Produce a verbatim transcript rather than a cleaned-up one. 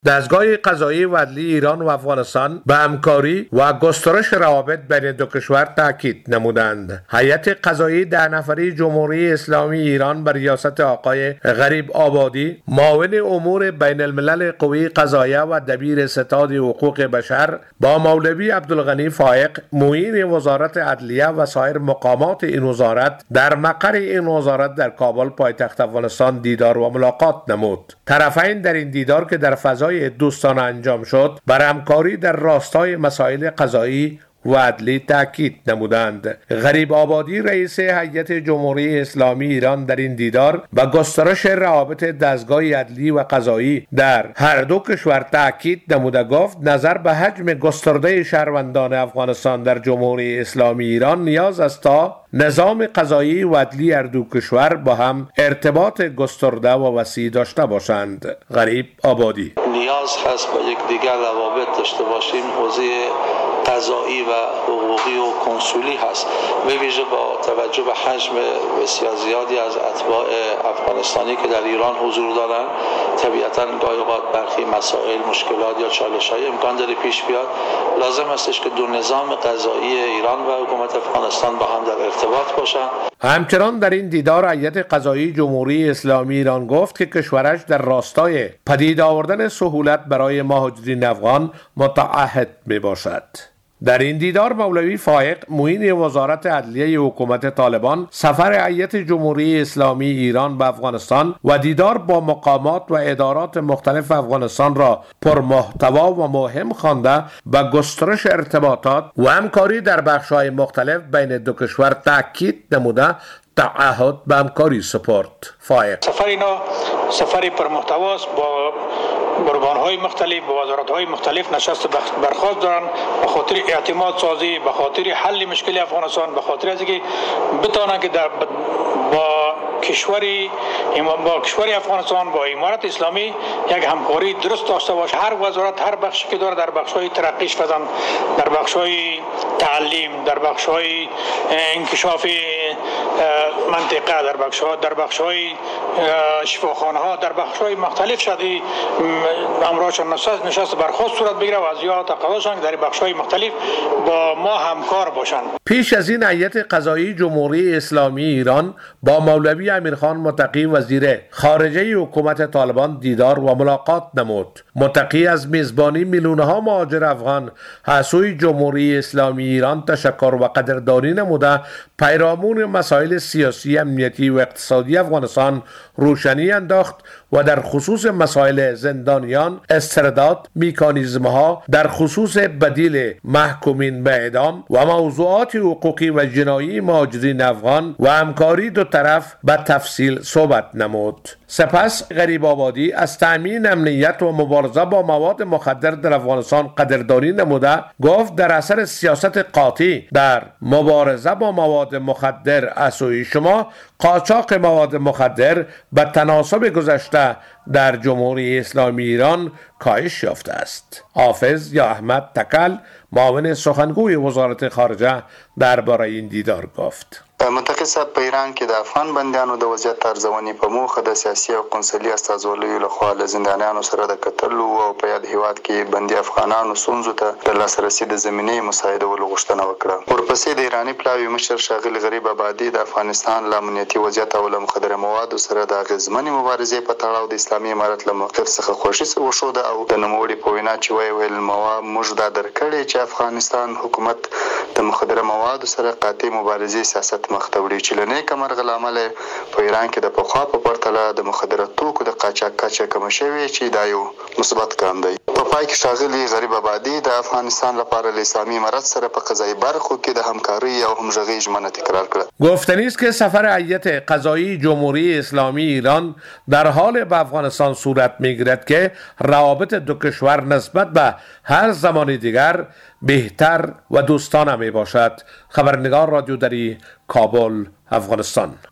دستگاه قضایی و عدلی ایران و افغانستان به همکاری و گسترش روابط بین دو کشور تاکید نمودند. هیئت قضایی ده نفری جمهوری اسلامی ایران بر ریاست آقای غریب آبادی، معاون امور بین الملل قوه قضاییه و دبیر ستاد حقوق بشر، با مولوی عبدالغنی فائق، معین وزارت عدلیه و سایر مقامات این وزارت در مقر این وزارت در کابل پایتخت افغانستان دیدار و ملاقات نمود. طرفین در این دیدار که در فضای دوستانه انجام شد، بر همکاری در راستای مسائل قضایی و عدلی تاکید نمودند. غریب آبادی رئیس هیئت جمهوری اسلامی ایران در این دیدار و گسترش روابط دستگاه عدلی و قضایی در هر دو کشور تاکید نموده گفت نظر به حجم گسترده شهروندان افغانستان در جمهوری اسلامی ایران نیاز است تا نظام قضایی و عدلی هر دو کشور با هم ارتباط گسترده و وسیع داشته باشند. غریب آبادی: نیاز هست با یک دیگر روابط داشته باشیم. حوزه قضایی و حقوقی و کنسولی هست، به ویژه با توجه به حجم بسیار زیادی از اتباع افغانستانی که در ایران حضور دارند. طبیعتاً گاهی اوقات برخی مسائل، مشکلات یا چالش‌های امکان داره پیش بیاد. لازم استش که دو نظام قضایی ایران و حکومت افغانستان با هم در ارتباط باشند. همچنان در این دیدار هیئت قضایی جمهوری اسلامی ایران گفت که کشورش در راستای پدید آوردن سهولت برای مهاجرین افغان متعهد می باشد. در این دیدار مولوی فائق، معین وزارت عدلیه حکومت طالبان، سفر هیئت جمهوری اسلامی ایران به افغانستان و دیدار با مقامات و ادارات مختلف افغانستان را پرمحتوا و مهم خوانده به گسترش ارتباطات و همکاری در بخش‌های مختلف بین دو کشور تاکید نموده تعهد به همکاری سپرد. فائق: سفر اینا سفری پرمحتواست، با ارگان‌های مختلف، با وزارت‌های مختلف نشست برخاست دارن به خاطر اعتماد سازی، به خاطر حل مشکل افغانستان، به خاطر اینکه بتونن که در با کشوری با کشور افغانستان با امارت اسلامی یک همکاری درست داشته باشه. هر وزارت هر بخشی که داره در بخش‌های ترقیش فزن، در بخش‌های تعلیم، در بخش‌های انکشاف منطقه، در بخش‌ها در بخش‌های شفاخانه‌ها، در بخش‌های مختلف شده امراشان نشست نشست برخاست صورت بگیره و از یا تقاضاشان در بخش‌های مختلف با ما همکار باشند. پیش از این هیئت قضایی جمهوری اسلامی ایران با مولوی امیرخان متقی وزیر خارجه حکومت طالبان دیدار و ملاقات نمود. متقی از میزبانی میلیون‌ها مهاجر افغان از سوی جمهوری اسلامی ایران تشکر و قدردانی نموده پیرامون مسائل سیاسی، امنیتی و اقتصادی افغانستان روشنی انداخت و در خصوص مسائل زندانیان، استرداد، میکانیزم‌ها در خصوص بدیل محکومین به اعدام و موضوعات حقوقی و جنایی مهاجرین افغان و همکاری دو طرف به تفصیل صحبت نمود. سپس غریب آبادی از تأمین امنیت و مبارزه با مواد مخدر در افغانستان قدردانی نموده گفت در اثر سیاست قاطع در مبارزه با مواد مخدر از سوی شما، قاچاق مواد مخدر به تناسب گذشته در جمهوری اسلامی ایران کاهش یافته است. حافظ یا احمد تکل، معاون سخنگوی وزارت خارجه، درباره این دیدار گفت: متقی صاحب په ایران کې د افغان بندیانو د وضعیت ارزونې په موخه د سیاسي او قونسلي استازولیو لخوا له زندانیانو سره د کتلو او په یاد هیواد کې بندي افغانانو ستونزو ته د لاسرسي د زمینې مساعدولو غوښتنه وکړه. ورپسې د ایراني پلاوي مشر ښاغلي غریب آبادي د افغانستان له امنیتي وضعیت او له مخدره موادو سره د اغېزمنې مبارزې په تړاو د اسلامي امارت له موقف څخه خوښي وښوده او د نوموړي په وینا چې وایي ویل موږ دا درک کړی چې افغانستان حکومت د مخدره موادو سره قاطع مبارزې سیاست مخ ته وړي چې له نیکه مرغه له امله په ایران کې د پخوا په پرتله د مخدره توکو د قاچاق کچه کمه شوې چې دا یو مثبت ګام دی. په پای کې ښاغلي غریب آبادي د افغانستان لپاره له اسلامي امارت سره په قضایي برخو کې د همکارۍ او همغږۍ ژمنه تکرار کړه. گفتنی است که سفر هیئت قضایی جمهوری اسلامی ایران در حال به افغانستان صورت می‌گیرد که روابط دو کشور نسبت به هر زمان دیگر بهتر و دوستانه می باشد. خبرنگار رادیو دری، کابل، افغانستان.